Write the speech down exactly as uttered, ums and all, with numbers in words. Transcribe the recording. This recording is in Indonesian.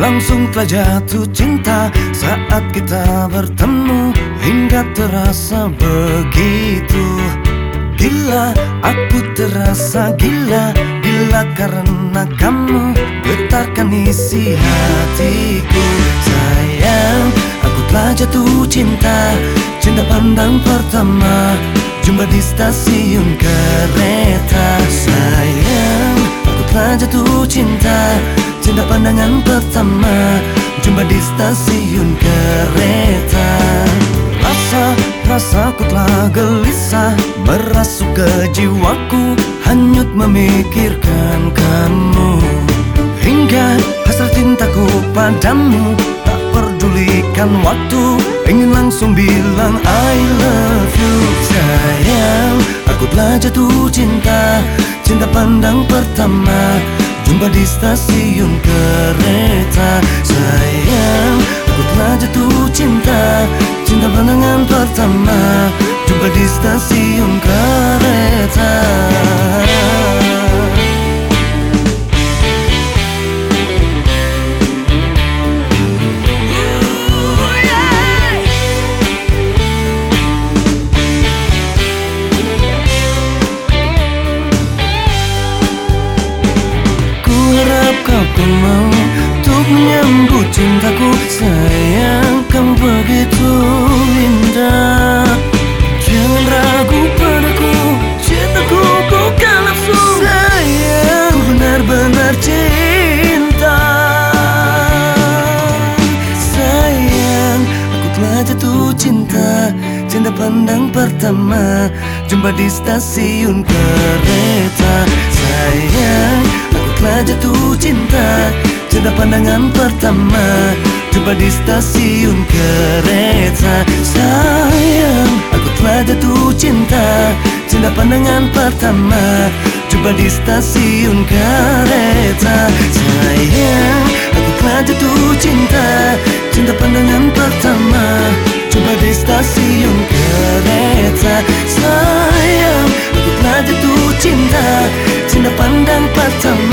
Langsung telah jatuh cinta saat kita bertemu, hingga terasa begitu gila. Aku terasa gila, gila karena kamu getarkan isi hatiku. Sayang, aku telah jatuh cinta, cinta pandang pertama, jumpa di stasiun kereta. Sayang, aku telah jatuh cinta, cinta pandangan pertama, jumpa di stasiun kereta. Rasa, rasaku telah gelisah, merasuk ke jiwaku, hanyut memikirkan kamu, hingga hasrat cintaku padamu tak pedulikan waktu, ingin langsung bilang I love you. Sayang, aku telah jatuh cinta, cinta pandang pertama, jumpa di stasiun kereta. Sayang, aku telah jatuh cinta, cinta pandangan pertama, jumpa di stasiun kereta. Kau pun mau untuk menyambut cintaku. Sayang, kamu begitu indah, jangan ragu padaku, cintaku bukan nafsu. Sayang, ku benar-benar cinta. Sayang, aku telah jatuh cinta, cinta pandang pertama, jumpa di stasiun kereta. Sayang, telah jatuh cinta, cinta pandangan pertama, jumpa di stasiun kereta. Sayang, aku telah jatuh cinta, cinta pandangan pertama, jumpa di stasiun kereta. Sayang, aku telah jatuh cinta, cinta pandangan pertama, jumpa di stasiun kereta. Sayang, aku telah jatuh cinta, cinta pandang pertama,